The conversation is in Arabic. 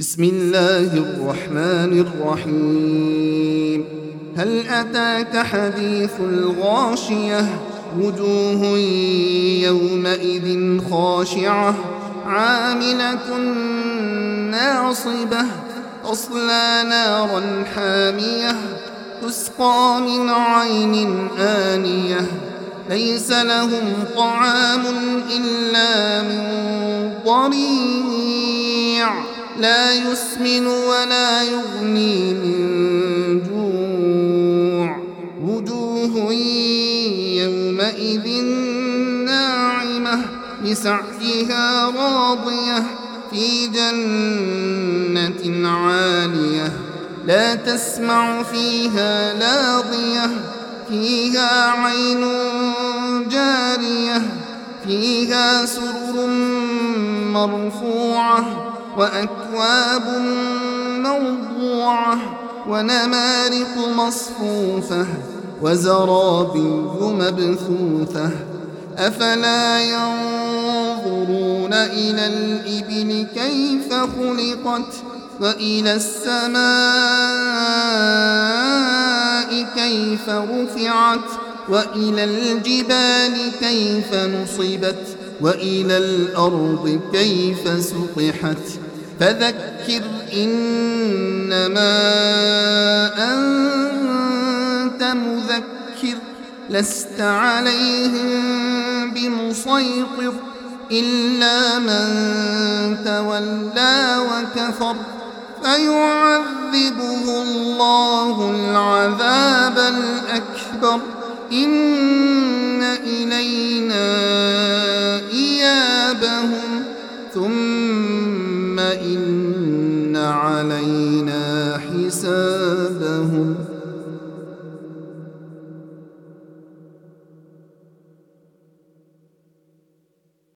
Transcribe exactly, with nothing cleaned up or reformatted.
بسم الله الرحمن الرحيم. هل أتاك حديث الغاشية؟ وجوه يومئذ خاشعة عاملة ناصبة تصلى نارا حامية تسقى من عين آنية ليس لهم طعام إلا من ضريع لا يسمن ولا يغني من جوع. وجوه يومئذ ناعمة لسعيها راضية في جنة عالية لا تسمع فيها لاغية فيها عين جارية فيها سرر مرفوعة وأكواب موضوعة ونمارق مصفوفة وزرابي مبثوثة. أفلا ينظرون إلى الإبل كيف خلقت وإلى السماء كيف رفعت وإلى الجبال كيف نصبت وإلى الأرض كيف سطحت. فذكر إنما أنت مذكر لست عليهم بمسيطر إلا من تولى وكفر فيعذبه الله العذاب الأكبر. إن إلينا إيابهم ثم إن علينا حسابهم.